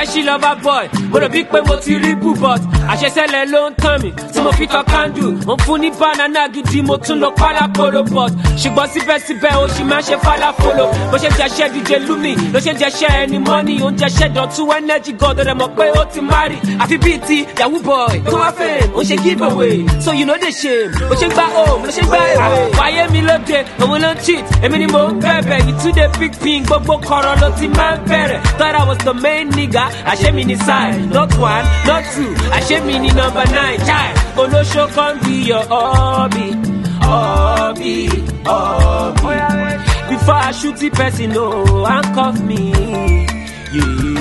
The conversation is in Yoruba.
Fresh lover boy, mo rò bí pé mo ti rí bú but àṣẹṣẹlẹ̀ ló ń tàn mí tí mo fi tan candle. Mo fún ní banana gidi mo tún lọ pálapolo but ṣùgbọ́n síbẹ̀síbẹ̀ ó ṣì máa ṣe fálafolo. Bó ṣe jẹ́ṣẹ́ DJ Lumi ló ṣe jẹ́ṣẹ́ ẹni money. Ó ń jẹ́ṣẹ́ Dọ̀tun energy god rẹ̀ mọ̀ pé ó ti marry. Àfi bíi ti yahoo boy tó wá fame ó ṣe give away so you know the shame. Bó ṣe gbá home ló ṣe gbá away. Wáyé mi lóde òun ló ń cheat èmi ni mo ń bẹ̀bẹ̀. You too dey big pin gbogbo kọ̀rọ̀ ló ti máa ń bẹ̀rẹ̀. Thought I was the main nigga àṣé mi ní side not one not two àṣé mi ní number 9. Chai olóṣó kan be your hobby. Before I shoot the person, no, handcuff me. Yeah.